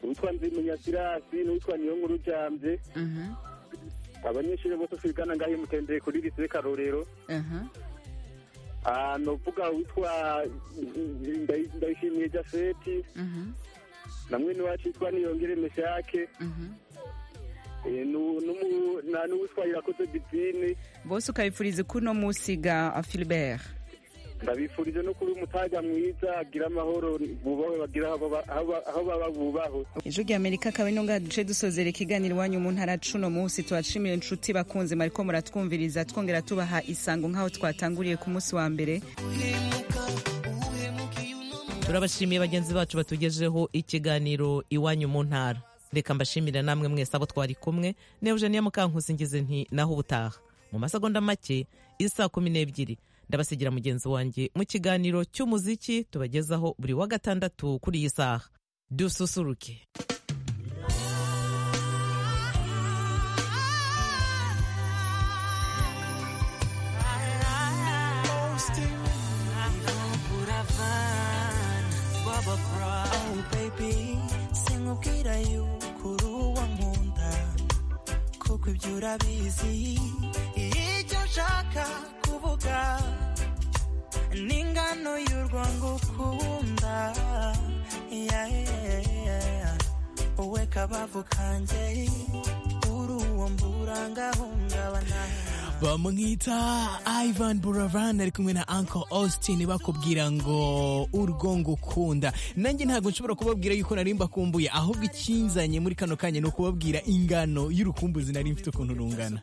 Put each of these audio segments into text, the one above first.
witwa Nzimenya Sirasi n'uwitwa Niyonkuru Jamvye abanyeshuri bose twigana ngaho mutendeye kuri lycée Karorero novuga witwa Ndayishimiye Jafeti na mwene wacu witwa Niyongere Meshake n'uwitwa Irakoze Divine bose ukabifuriza kuno musiga Philbert. Ndabifurije no kuri umutaga mwiza agira amahoro bubaho bagira aho baba bubaho. Ijwi ry'Amerika kabino nga duce dusozera ikiganiro iwanyu mu ntara cuno munsi twashimiye inshuti bakunze mariko muratwumviriza twongera tubaha isango nkaho twatanguriye ku munsi wa mbere. Turabashimiye bagenzi bacu batugejeho ikiganiro iwanyu mu ntara. Reka mbashimira namwe mwese abo twari kumwe. Ne Eugenia Mukankusi ngize nti naho ubutaha. Mu masegonda make isa 12 ndabasigira mugenzi wanjye mu kiganiro cy'umuziki tubagezaho buri wa gatandatu kuri iyi saha. Dususuruke. Oh baby, singubwira y'ukuru wa nkunda kuko ibyo urabizi icyo nshaka kuvuga n'ingano y'urwango ukunda uwe kabavu kanje uri uwo mbura ngahungabana. Bamwita Ivan Buravan ari kumwe na Uncle Austin bakubwira ngo urgongo ukunda. Nanjye ntabwo nshobora kubabwira yuko narimba kumbuye, ahubwo ikinzanye muri kano kanya no kubabwira ingano y'urukumbuzi nari mfite ukuntu rungana.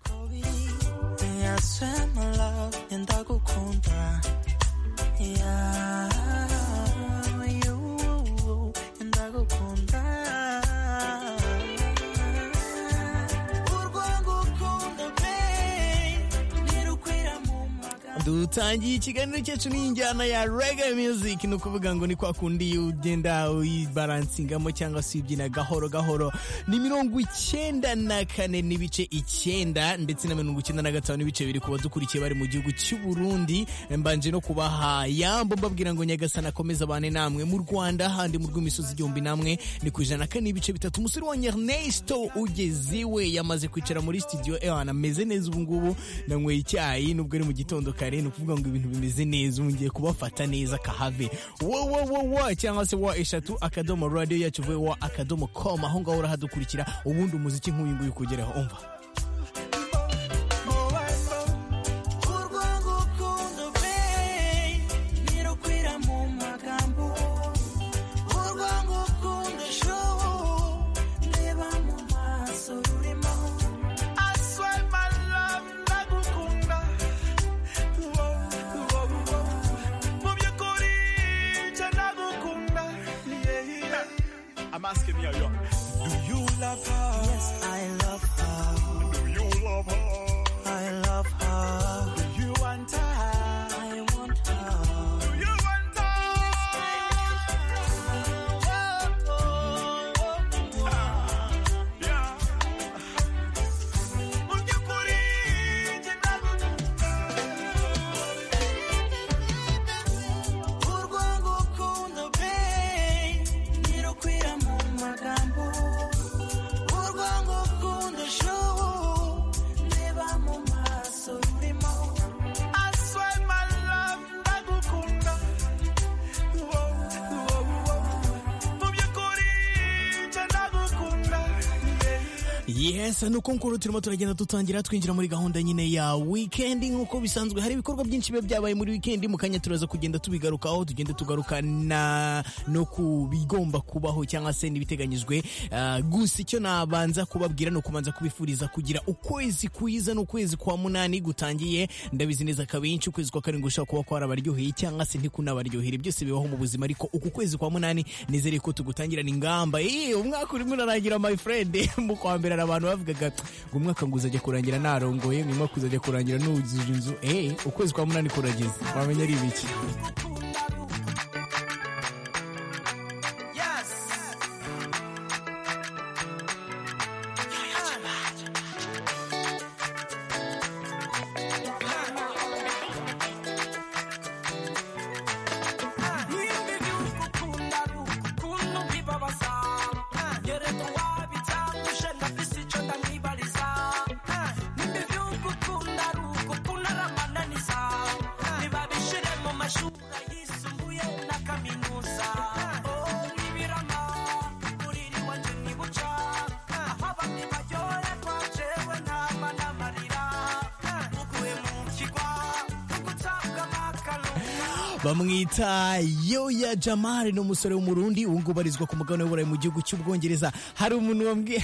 Dutangiye ikiganiro cyacu n'injyana ya reggae music, no kuvuga ngo ni kwa kundi ugenda uyibalansingamo cyangwa se ubyina gahoro gahoro. Ni 94 n'ibice 9 ndetse na 95 n'ibice biri kuba dukurikiye bari mu gihugu cy'u Burundi. Mbanje no kubaha yambo mbabwira ngo Nyagasana akomeza bane namwe mu Rwanda handi mu rw'imisozi igihumbi namwe ni ku 104 n'ibice 3. Umusore wa Ernesto ugeziwe yamaze kwicara muri studio ameze neza ubu ngubu, nanyweye icyayi nubwo ari mu gitondo kare, no kuvuga ngo ibintu bimeze neza, ungiye kubafata neza kahave cyangwa se wa eshatu akadomo radio yacu wa akadomo com, aho ngaho urahadukurikira ubundi umuziki nk'uyu nguyu kugeraho umva. I'm asking you, do you love her? Yes, I love her. Do you love her? I love her. Do you want her? I want her. Do you want Yes, nuko nkuru turimo turagenda dutangira twinjira muri gahunda nyine ya weekend. Nkuko bisanzwe hari ibikorwa byinshi biba byabaye muri weekend, mu kanya turaza kugenda tubigarukaho, tugenda tugarukana no kubigomba kubaho cyangwa se nibiteganyijwe. Gusa icyo nabanza kubabwira no kubanza kubifuriza kugira ukwezi kwiza, no kwezi kwa 8 gutangiye. Ndabizi neza kabinshi ukwezi kwa 7 gushaka kuba kwara baryoheye cyangwa se ntikunabaryohera, byose bibaho mu buzima, ariko uku kwezi kwa 8 nizere ko tugutangira n'ingamba. Umwaka urimo urarangira my friend, mu kwambera abantu bavugaga ngo umwaka nguzajya kurangira narongoye, ngo umwaka uzajya kurangira nuzuje inzu. Ukwezi kwa 8 kurageze, wamenya ari ibiki. Get bamwita Yoya Jamal n'umusore w'umurundi ubu ngubu barizwa ku mugabane w'uburayi mu gihugu cy'ubwongereza. Hari umuntu wambwiye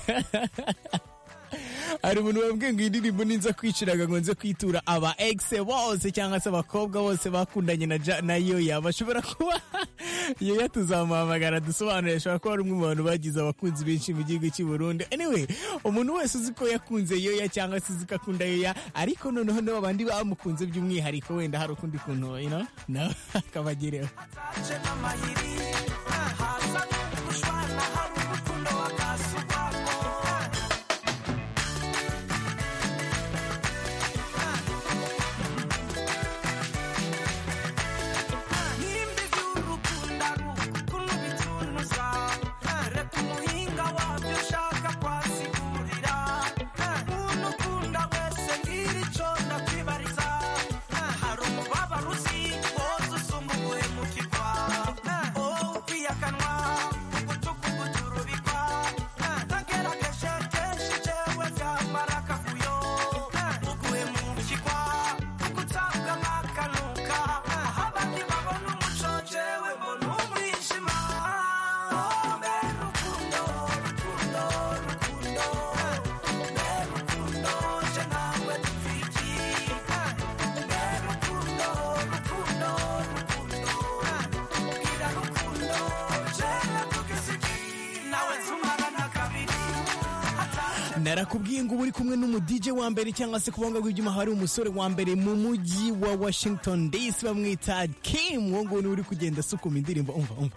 ngo iyi ndirimbo ninza kwiciraga ngo nze kwitura aba ex bose cyangwa se abakobwa bose bakundanye na Yoya bashobora kuba Yoya tuzamuhamagara dusobanurire, ashobora kuba ari umwe mu bantu bagize abakunzi benshi mu gihugu cy'u Burundi. Anyway, umuntu wese uzi ko yakunze Yoya cyangwa se uzi ko akunda Yoya ariko noneho n'abo bandi bamukunze by'umwihariko wenda hari ukundi kuntu nawe akabagereho. Narakubwiye ngo uri kumwe n'umu DJ wa mbere cyangwa se kubanga gw'ibyuma hari umusore wa mbere mu mujyi wa Washington DC bamwita Kim, wo ngo uri kugenda sukuma indirimbo umva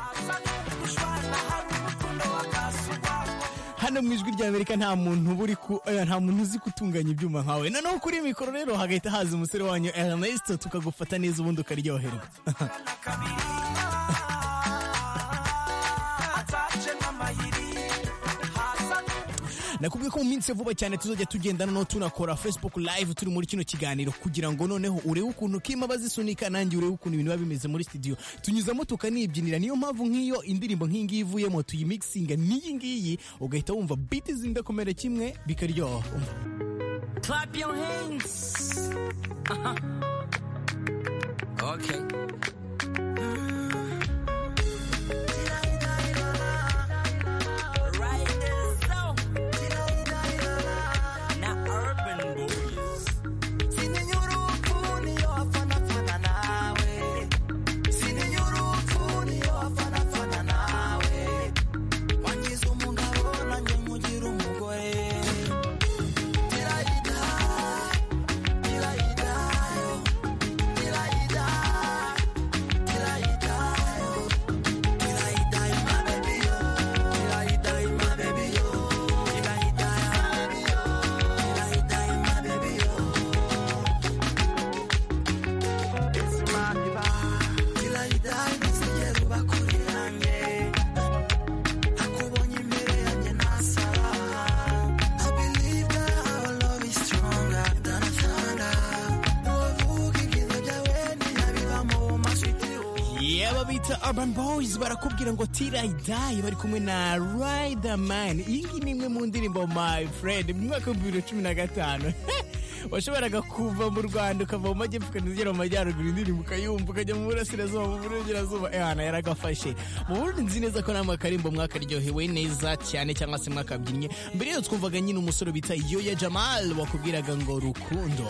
hano mu ijwi rya Amerika nta muntu uzi kutunganya ibyuma nkawe. Noneho kuri mikoro rero hagahita haza umusore wanyu Ernesto tukagufata neza ubundi ukaryoherwa. Nakubwiye ko mu minsi ya vuba cyane tuzajya tugendana no tunakora Facebook live turi muri kino kiganiro kugira ngo noneho urebe ukuntu Kim bazisunika nanjye urebe ukuntu ibintu biba bimeze muri studio, tunyuzamo tukanibyinira. Niyo mpamvu nk'iyo indirimbo nk'ingiyi ivuyemo tuyimixinga n'iyi ngiyi ugahita wumva beat zindakomera kimwe bikaryoha. Clap your hands. Okay. Urban Boys barakubwira ngo Till I Die bari kumwe na Riderman. Iyi ni imwe mu ndirimbo My Friend mu mwaka wa 2015 washoboraga kuva mu Rwanda ukava mu majyepfo ukagera mu majyaruguru, indirimbo ukayumva ukajya mu burasirazuba mu burengerazuba yaragafashe. Mu Burundi nzi neza ko namwe akarimbo mwakaryohewe neza cyane cyangwa se mwakabyinnye. Mbere yo twumvaga nyine umusore bita Yoya Jamal wakubwiraga ngo rukundo.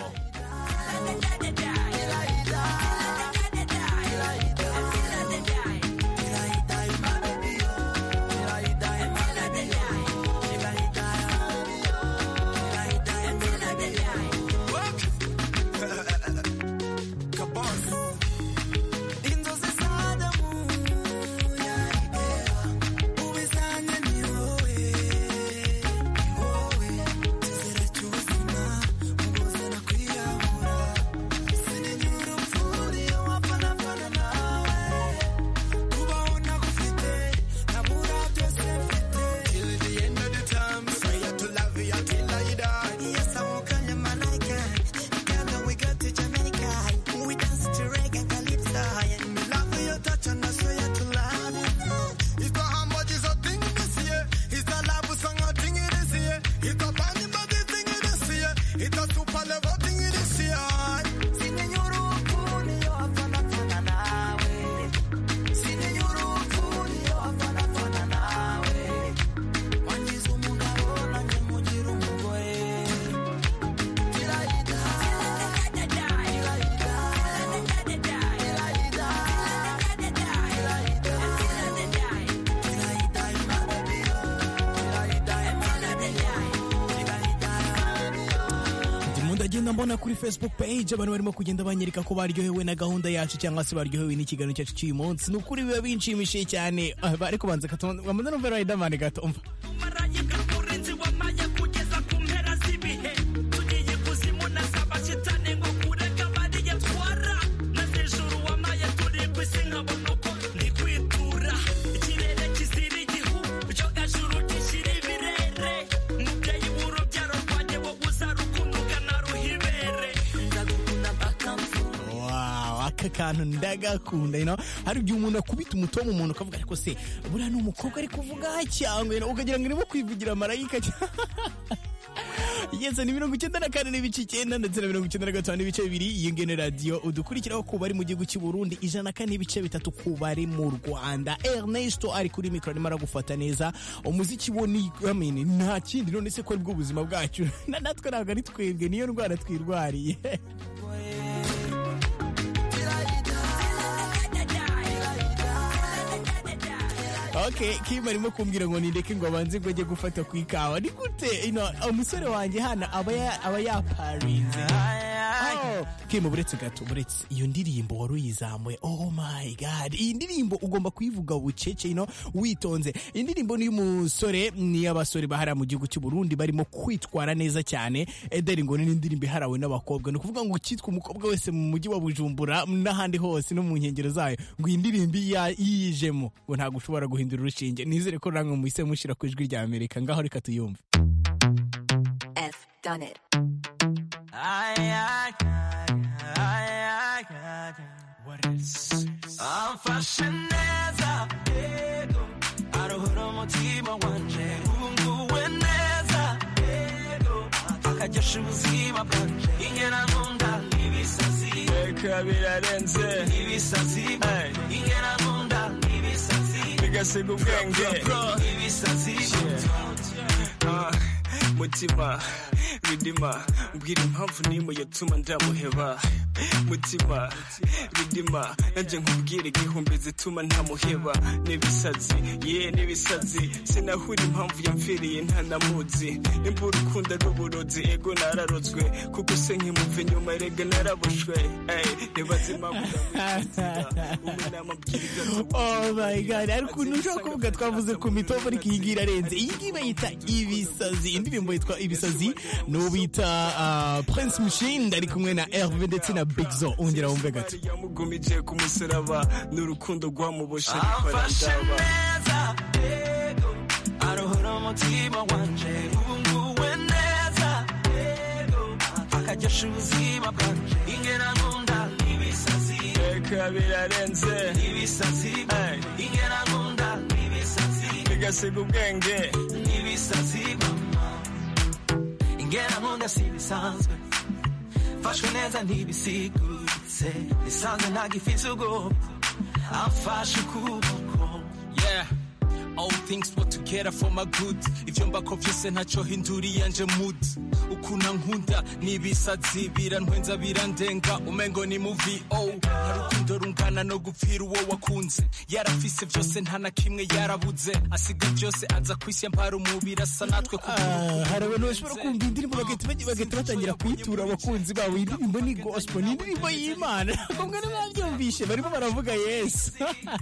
kugenda mbona kuri Facebook page abantu barimo kugenda banyereka ko baryohewe na gahunda yacu cyangwa se baryohewe n'ikiganiro cyacu cy'uyu munsi. Ni ukuri biba binshimishije cyane. Ariko banze katonda bamaze no vera Riderman gatomba. Kantu ndagakunda hari igihe umuntu akubita umutomo umuntu akavuga ariko se buriya ni umukobwa ari kuvuga cyangwa ukagira ngo irimo kwivugira marayika yeze ni 94 n'ibice 9 ndetse na 95 n'ibice 2 iyi ngene radio udukurikiraho ku bari mu gihugu cy'u Burundi 104 n'ibice 3 ku bari mu Rwanda. Ernesto ari kuri micro arimo aragufata neza. Umuziki wo ni nta kindi none se ko ari bwo buzima bwacu natwe ntabwo ari twebwe niyo ndwara twirwariye. Okay, Kim arimo kumbwira ngo nindeke ngo abanze ngo ajye gufata ku ikawa. Ni gute umusore wanjye hana aba yaparinze. Kim buretse gato buretse iyo ndirimbo wari uyizamuye. Oh my god, iyi ndirimbo ugomba kuyivuga bucece witonze. Indirimbo ni y'umusore ni y'abasore bahara mu gihugu cy'u Burundi barimo kwitwara neza cyane. Ederi ngo ni indirimbo iharawe n'abakobwa. No kuvuga ngo cyitwa umukobwa wese mu mujyi wa Bujumbura n'ahandi hose no mu nkengero zayo ngo indirimbo yijemo ngo nta gushobora guhindura urushinge. Nizere ko rango muhise mushira ku ijwi rya Amerika ngaho reka tuyumve. F done it. What is I'm fashioneza ego arohora umutima wanje unguwe neza ego akajesha ubuzima bwanje ingena nkunda ibisazi reka birarenze ibisazi ingena nkunda ibisazi bigasiga ubwenge ibisazi mutima ridima mbwira impamvu nimwe yatuma ndamuheba mutima ridima nanje nkubwire igihumbi zituma ntamuheba n'ibisazi n'ibisazi sinahura impamvu yamfiriye ntanamuzi nimba urukundo rw'uburozi ego nararozwe kuko se nkimuve nyuma erega narabushwe nibaze impamvu umunama bwiriza. Oh my god, ariko nushaka kuvuga twavuze ku mitobo ariko iyi ngiyi irarenze. Iyi ngiyi bayita ibisazi. Indirimbo yitwa ibisazi n'ubita Prince Mushinda ari kumwe na Hervé ndetse na Big Zo. Ongera wumve gato. Yamugumije ku musaraba n'urukundo rwamuboshe n'ikwarandaba arohora umutima wanje unguwe neza akajesha ubuzima bwanje ingena nkunda ibisazi reka birarenze ibisazi ingena nkunda ibisazi bigasiga ubwenge ibisazi ingena nkunda si bisanzwe fashwe neza ntibisiguritse nisanze ntagifite ubwoba amfashe ukuboko. Yeah, all things work together for my good. Ivyo mbako vyose ntaco hinduriye nje mood. Ukuna nkunda nibisazi birantwenza birandenga umengo ni movie. Harukundo rungana no gupfira uwo wakunze. Yarafise vyose ntana kimwe yarabuze. Asiga vyose aza kwisi mpara umubira asa natwe kuguruka. Hari abantu bashobora kumva indirimbo bagahita batangira kuyitura abakunzi babo. Indirimbo ni gospel, indirimbo y'Imana. Kumwe n'abavyumvishe barimo baravuga Yesu.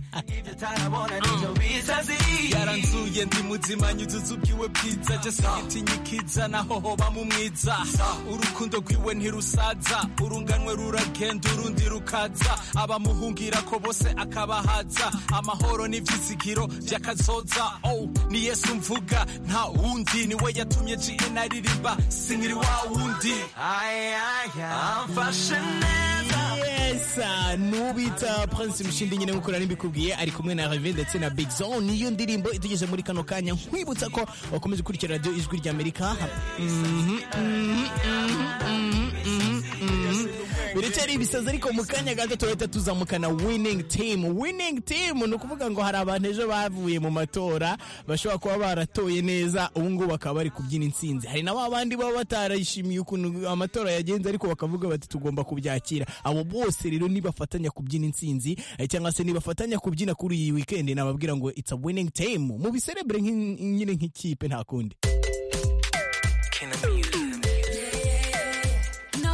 Yaranzuye ndi muzima nyuzuza ubwiwe bwiza jese gitinyikiza naho hoba mu mwiza urukundo rwiwe ntirusaza urunganwe ruragenda urundi rukaza abamuhungira ko bose akabahaza amahoro n'ivyizigiro vyakazoza. Ni Yesu mvuga nta wundi niwe yatumye aririmba singiri wa wundi amfashe neza. Yes, nubita Prince Mushindi nyine mukora nimbikubwiye ari kumwe na Hervé ndetse na Big Zo. Niyo ndirimbo itugeze muri kano kanya nkwibutsa ko wakomeze kurikira radio ijwi rya Amerika. Birecari ibisazi ariko mu kanya gato tuhita tuzamukana winning team. Winning team no kuvuga ngo hari abantu ejo bavuye mu matora bashobora kuba baratoye neza ubu ngo bakaba bari kubyina intsinzi. Hari na babandi baba batarayishimiye ukuntu amatora yagenze ariko bakavuga bati tugomba kubyakira. Abo bose rero nibafatanya kubyina intsinzi cyangwa se nibafatanya kubyina kuri iyi weekend nababwira ngo it's a winning team. Mu biserebre nyine nk'ikipe nta kundi. No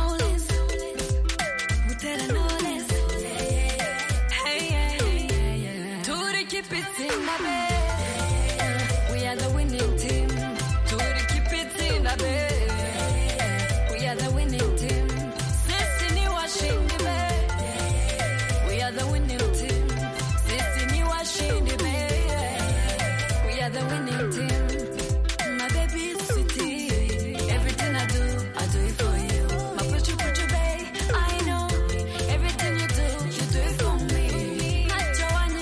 the winning team. My baby is sweetie. Everything I do it for you. My pretty babe, I know. Everything you do it for me. Not your one,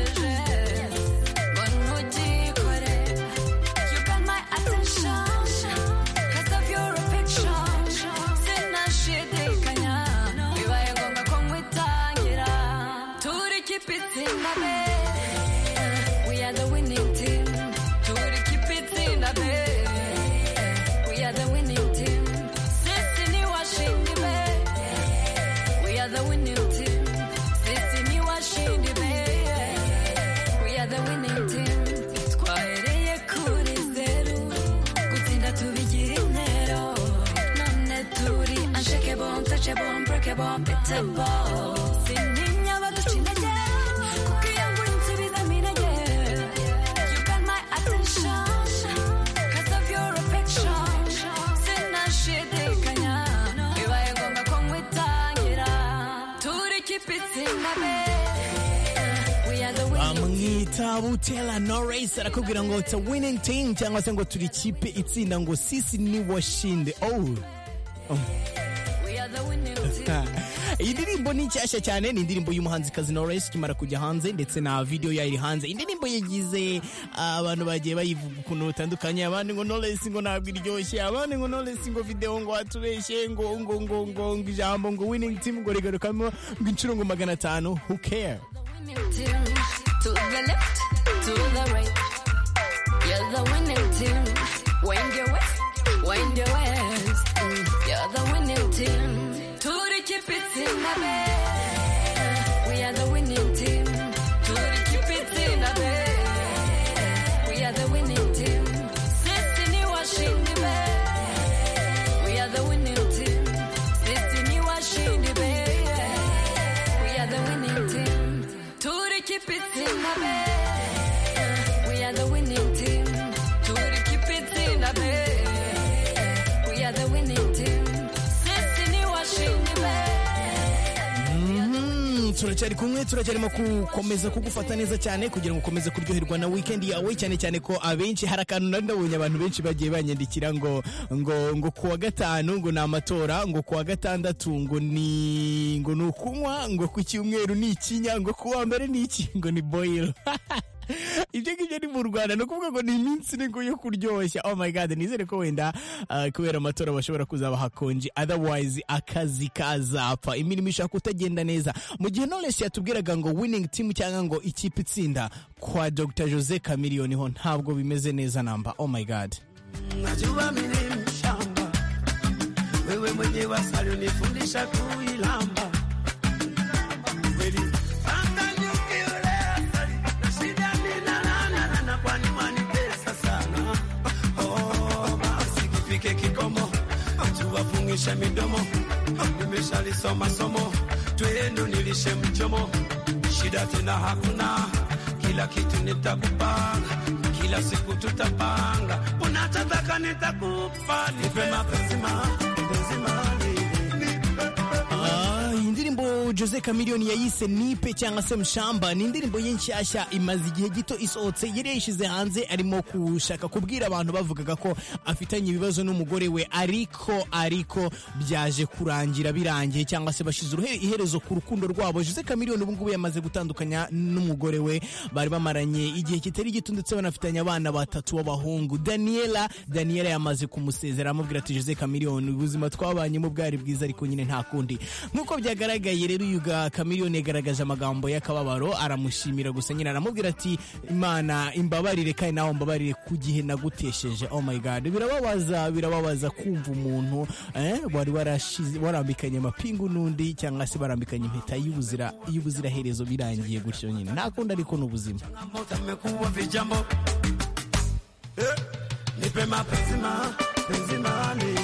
you got my attention. Cause of your affection. Sina shit, kanya. Bibaye ngombwa ko nkwitangira. Turi keep it in my bed. We are the winning team. Turi keep it in my bed. We are the winning team. Sisi ni washindi bed. We are the winning team. Sisi ni washindi bed. We are the winning team. Twahereye kuri zeru. Gutsinda tubigira intero. None turi unshakable, untouchable, unbreakable, unbeatable. Sintinya baduca intege. Kuko iyo ngura insubiza minege. You got my attention. Cause of your affection. Sinashidikanya. Bibaye ngombwa ko nkwitangira. Turi keep it in my bed. We are the winning amwita Butera Knowless arakubwira ngo it's a winning team cyangwa se ngo turi kipe itsinda ngo sisi ni washinde. We are the winning team. Iyi ndirimbo ni nshyashya cyane, ni indirimbo y'umuhanzikazi Knowless kimara kujya hanze ndetse na video yayo iri hanze. Indirimbo yagize abantu bagiye bayivuga ukuntu butandukanye, abandi ngo Knowless ngo ntabwo iryoshye, abandi ngo Knowless ngo video ngo atubeshye ngo ijambo ngo winning team ngo rigarukamo ngo inshuro ngo 500. Who care? Winning team. To the left, to the right. You're the winning team. Wind your west, wind your west. You're the winning team. To keep it in my bed. We are the winning team. To keep it in my bed. We are the winning team. Sisi ni washindi bed. We are the winning team. Sisi ni washindi bed. We are the winning team. To keep it in my bed. We are the winning team. To keep it in my bed. We are the winning team. Sisi ni washindi bed. Turacyari kumwe, turacyarimo gukomeza kugufata neza cyane kugira ngo ukomeze kuryoherwa na weekend yawe, cyane cyane ko abenshi hari akantu ndabonye abantu benshi bagiye banyandikira ngo kuwa gatanu ngo ni amatora, ngo kuwa gatandatu ngo ni ukunywa, ngo ku cyumweru ni ikinya, ngo kuwa mbere ni iki, ngo ni boil. Ibyo ngibyo ni mu Rwanda, no kuvuga ngo ni iminsi nego yo kuryoshya. Oh my god, nizere ko wenda kubera amatora bashobora kuzaba hakonje, otherwise akazi kazapfa, imirimo ishaka kutagenda neza. Mu gihe Knowless yatubwiraga ngo winning team cyangwa ngo ikipe itsinda, kwa Dr. Jose Chameleone ho ntabwo bimeze neza namba. Oh my god. Najua mimi mshamba, wewe mwenye wasali unifundisha kuilamba. Tuwafungishe midomo, nimeshalisoma somo, twende nilishe mchomo, shida tena hakuna, kila kitu nitakupanga, kila siku tutapanga, unachotaka nitakupa, nipe mapenzi mali. Indirimbo Jose Chameleone yayise Nipe cyangwa se Mshamba ni indirimbo y'inshyashya imaze igihe gito isohotse, yari yishize hanze arimo kushaka kubwira abantu bavugaga ko afitanye ibibazo n'umugore we, ariko byaje kurangira birangiye cyangwa se bashize iherezo ku rukundo rwabo. Jose Chameleone ubu ngubu yamaze gutandukanya n'umugore we, bari bamaranye igihe kitari gito ndetse banafitanye abana 3 b'abahungu. Daniela yamaze kumusezera amubwira ati Jose Chameleone, ubuzima twabanyemo bwari bwiza ariko nyine nta kundi. Nkuko byagaragaye rero uyu Chameleone yagaragaje amagambo y'akababaro, aramushimira gusa nyine aramubwira ati Imana imbabarire kandi nawe mbabarire ku gihe nagutesheje. Oh my god, birababaza kumva umuntu wari warambikanye amapingu n'undi cyangwa se barambikanye impeta y'ubuzira herezo birangiye gutyo nyine nta kundi, ariko n'ubuzima. Nipe mapenzi mali.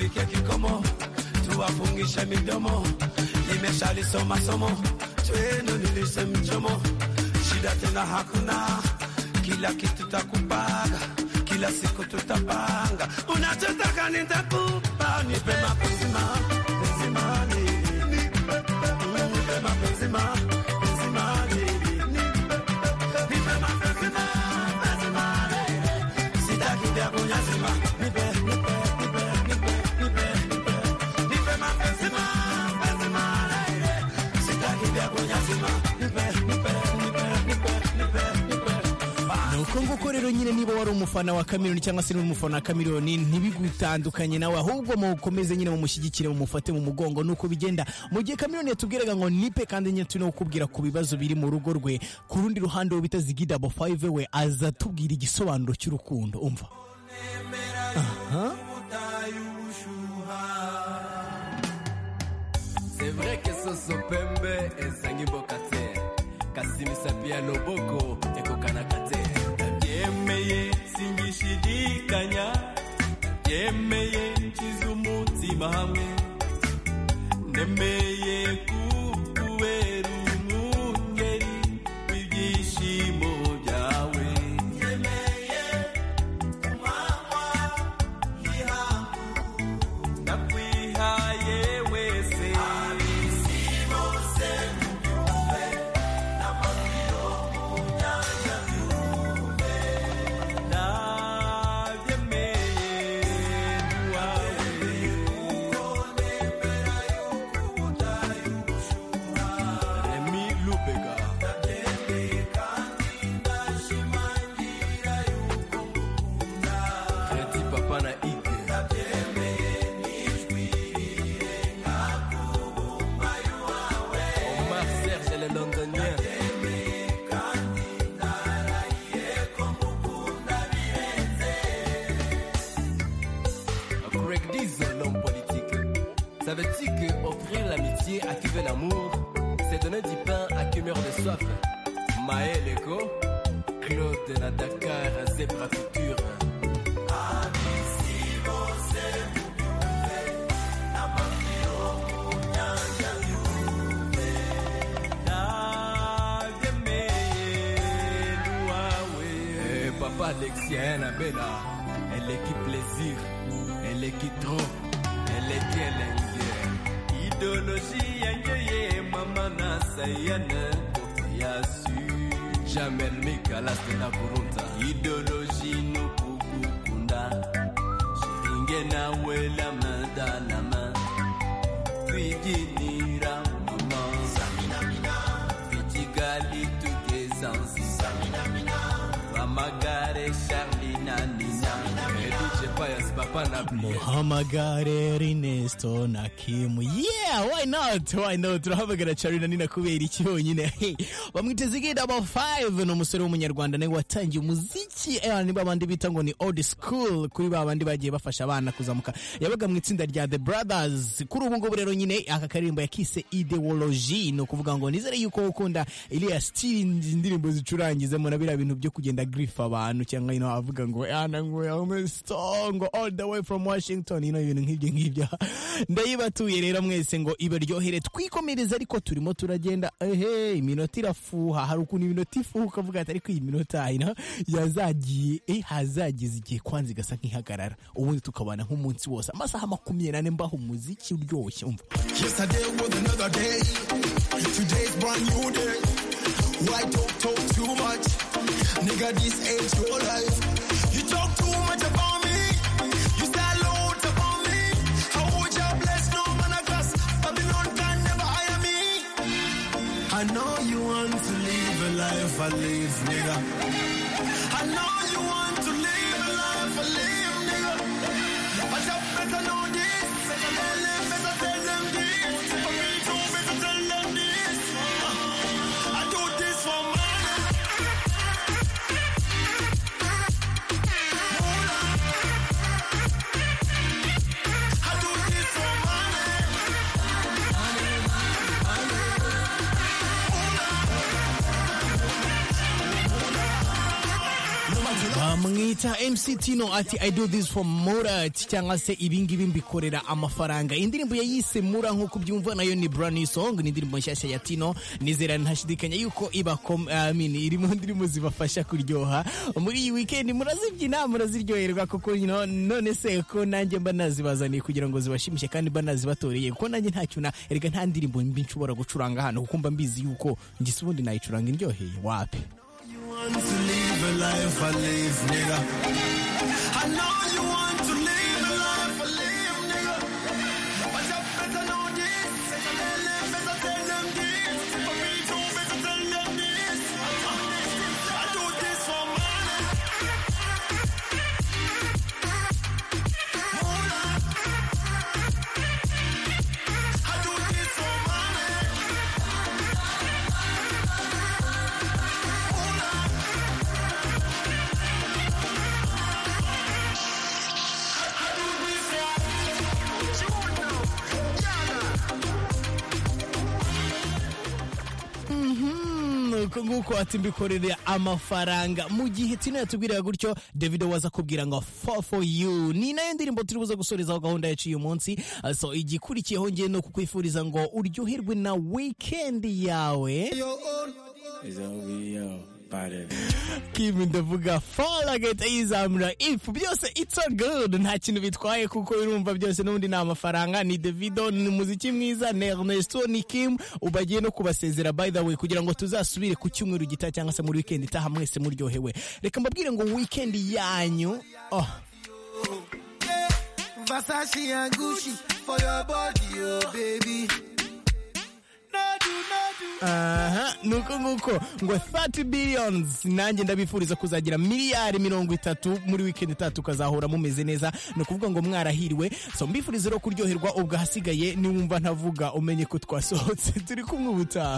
tufike kikomo, tuwafungishe midomo, limeshalisoma masomo, twende nilishe mchomo, shida tena hakuna, kila kitu takupaga, kila siku tutapanga, unachotaka nitakupa, nipe mapenzi mapenzi mani, nipe mapenzi mapenzi mani, nipe mapenzi mapenzi mani, sitaki vya kunyazima, nipe mapenzi mapenzi mani, sitaki vya kunyazima, nuko nguko rero nyine niba wari umufana wa Chameleone cyangwa se n'umufana wa Chameleone ntibigutandukanye nawe, ahubwo mukomeze nyine mumushyigikire, mumufate mu mugongo, nuko bigenda. Mu gihe Chameleone yatubwiraga ngo nipe, kandi nyine turi no kukubwira ku bibazo biri mu rugo rwe, ku rundi ruhande bita Ziggy Double 5 we aza tubwira igisobanuro cy'urukundo. Umva. C'est vrai que Soso Pembe esangi mbokate kasimisa pia loboko ekokanakate yemeye singishidikanya yemeye nchizumutima hamwe nemeye kukubera umwungeri w'ibyishimo byawe yemeye kumanywa y'ihangu ndakwihaye wese abisi bose mubyumve n'amabiro mu nyanja byumve nabyemeye nduwawe kuko nemera yuko ubutayu bushuha Remy Lubega ndabyemeye kandi ndashimangira yuko ngukunda Freddy Papa na Ike ndabyemeye n'ijwi rirenga kubumba yuwawe Omar Serge le Londonien ndabyemeye kandi ndarahiye ko ngukunda birenze Greg Dizzo, l'homme politique. Savais-tu que offrir l'amitié à qui veut l'amour, c'est donner du pain à qui meurt de soif? Maël Ego, Claude na Dakar, Zebra Future. Papa Alexia Bella, elle est qui plaisir, elle est qui trop, elle est qui elenge. Idéologie yangeye mama na sayane yasu. Jamel Mikalas de la Burunta. Idéologie no kukunda. Shiringe na wela manda na ma. Viginira mama. Samina mina. Vigigali tugezansi. Samina mina. Amagare Charlina Nina Ediche Pius Papa na Muhamagare Ernesto na Kim. Yeah, why not? Turahamagara Charlina Nina kubera iki bonyine. Bamwite Ziggy Double 5 no musore w'umunyarwanda nawe watangiye umuziki ni babandi bita ngo ni old school, kuri babandi bagiye bafasha abana kuzamuka. Yabaga mu itsinda rya The Brothers. Kuri ubu ngubu rero nyine aka karirimbo yakise Ideology, no kuvuga ngo nizere yuko ukunda iliya style indirimbo zicurangizemo na bira bintu byo kugenda grief abantu cyangwa avuga ngo ana ngo ngo all the way from Washington, ibintu nk'ibyo ndayibatuye rero mwese ngo ibaryohere twikomereza, ariko turimo turagenda iminota irafuha, hari ukuntu iminota ifuha ukavuga ati ariko iyi minota yazagiye hazagize igihe kwanza igasa nk'ihagarara, ubundi tukabana nk'umunsi wose amasaha 24 mbaho umuziki uryoshye. Umva. Yesterday was another day, today's brand new day. Why talk too much? Nigga, this ain't your life. You talk too much about me. You style loads about me. How would you bless no man I guess? Babylon can never hire me. I know you want to live a life I live, nigga. I know you want to live a life I live, nigga. But you better know this. Better tell them this. For me too, better tell them this. I do this for money. bamwita MC Tino ati I do this for Mura cyangwa se ibingibi mbikorera amafaranga. Indirimbo yayise Mura nkuko byumva nayo ni brand new song, ni indirimbo nshyashya ya Tino. Nizera ntashidikanya yuko iri mu ndirimbo zibafasha kuryoha muri iyi weekend. Murazibyina muraziryoherwa kuko none se ko nanjye mba nazibazaniye kugira ngo zibashimishe kandi mba nazibatoreye kuko nanjye erega nta ndirimbo mbi nshobora gucuranga hano kuko mba mbizi yuko ngise ubundi nayicuranga indyoheye wapi. Want to live a life I live, nigga. I know you want to live a life I live, nigga. But you better know this. Better tell them this. For me too, better tell them this. I do this for money. I do this for money. Nguko ati mbikorere amafaranga. Mu gihe Tino yatubwiraga gutyo, Davido waza kubwira ngo fall for you. Ni nayo ndirimbo turi buze gusorezaho gahunda yacu uyu munsi. So igikurikiyeho ngiye no kukwifuriza ngo uryoherwe na weekend yawe. Kim ndavuga fall again izamura if byose it's all good, nta kintu bitwaye kuko urumva byose n'undi na amafaranga. Ni Davido, ni muziki mwiza, ni Ernesto, ni Kim ubagiye no kubasezera by the way kugira ngo tuzasubire ku cyumweru gita cyangwa se muri weekend itaha mwese muryohewe. Reka mbabwire ngo weekend yanyu Versace and Gucci for your body, oh baby. Nuko ngo 30 billions nanjye ndabifuriza kuzagira miliyari 30 muri weekend itatu kazahora mumeze neza. No kuvuga ngo mwarahiriwe. So mbifuriza ro kuryoherwa ubwo hasigaye niwumva ntavuga umenye ko twasohotse turi kumwe ubutaha.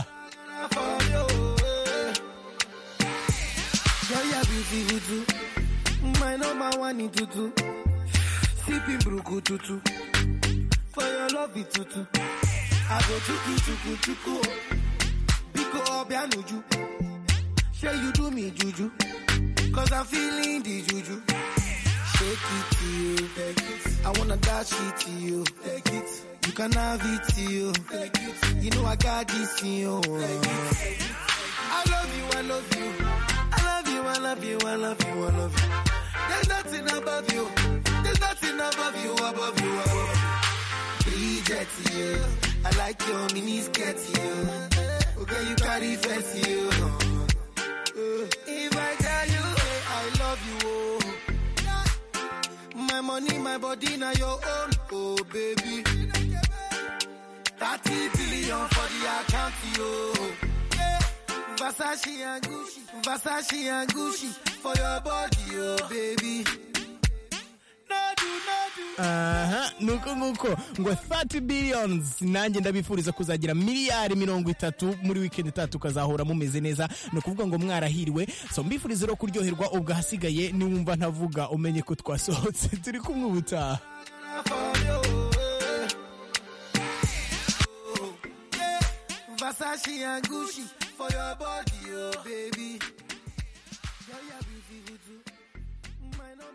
My number one in tutu. Sipping bruku tutu. For your love it tutu. I go chuku. Biko obianuju. Say you do me juju. Cause I'm feeling the juju. Shake it to you. Take it. I wanna dash it to you. Take it. You can have it to you. Take it. You know I got this in you. I love you, I love you. I love you, I love you, I love you, I love you. There's nothing above you. There's nothing above you, above you, above you. Reject you. I like your mini skirt, you. Okay, you carry fancy, you. If I tell you, hey, I love you, oh. My money, my body, now your own, oh baby. 30 billion for the account, yo. Versace and Gucci for your body, oh baby. Nuko ngo 30 billions nanjye ndabifuriza kuzagira miliyari 30 muri weekend itatu kazahora mumeze neza. No kuvuga ngo mwarahiriwe. So mbifuriza ro kuryoherwa ubwo hasigaye niwumva ntavuga umenye ko twasohotse turi kumwe ubutaha. Versace and Gucci for your body, oh baby.